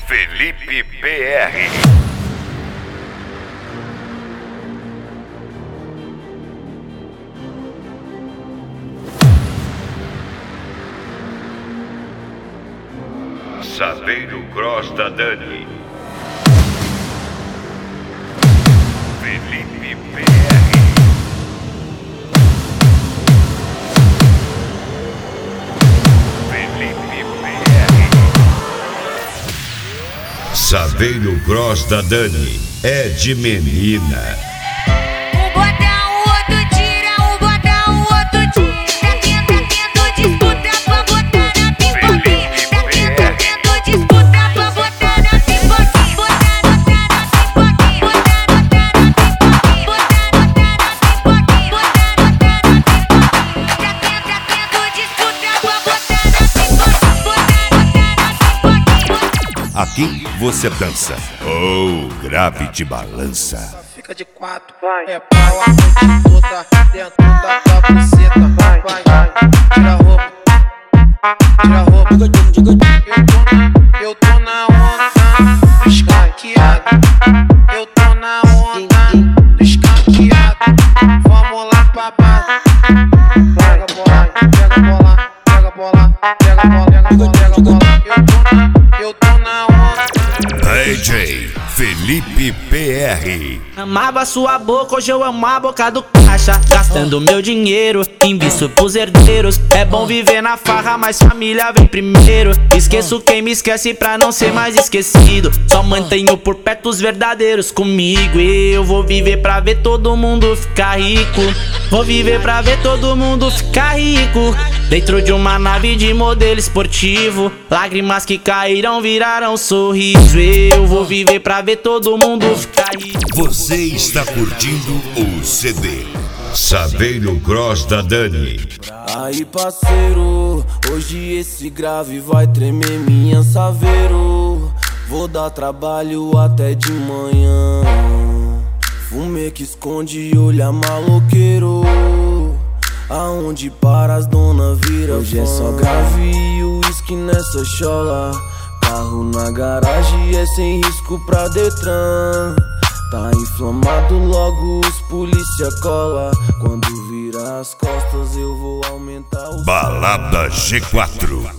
Felipe PR. Saveiro Cross da Dani. Felipe PR. Felipe PR. Saveiro Cross da Dani é de menina. Um bota, o outro tira, um bota, o outro tira. Tá tendo disputa pra botar na pipoquinha. Tá tendo disputa pra botar na pipoquinha. Botar na pipoquinha. Botar na pipoquinha. Botar na pipoquinha. Botar na pipoquinha. Tá tendo disputa pra botar na pipoquinha. Botar na pipoquinha. Aqui você dança ou grave de balança. Fica de quatro, é pau a noite toda dentro da tua buceta. Vai, tira a roupa, tira a roupa. Eu tô na onda do escanqueado. Eu tô na onda do escanqueado. Vamos lá pra base. Pega a bola, pega a bola, pega a bola, pega a bola, pega a bola, pega a bola. Eu tô na onda. DJ Felipe PR. Amava sua boca, hoje eu amo a boca do caixa. Gastando meu dinheiro, invisto pros herdeiros. É bom viver na farra, mas família vem primeiro. Esqueço quem me esquece pra não ser mais esquecido. Só mantenho por perto os verdadeiros comigo. Eu vou viver pra ver todo mundo ficar rico. Vou viver pra ver todo mundo ficar rico. Dentro de uma nave de modelo esportivo. Lágrimas que caíram viraram sorriso. Eu vou viver pra ver todo mundo ficar rico. Você está curtindo o CD Saveiro Cross da Dani. Aí parceiro, hoje esse grave vai tremer minha Saveiro. Vou dar trabalho até de manhã. Fumê que esconde e olha maloqueiro. Aonde para as dona vira hoje fã. É só grave e uísque nessa chola. Carro na garagem é sem risco pra Detran. Tá inflamado, logo os polícia cola. Quando virar as costas eu vou aumentar o Balada G4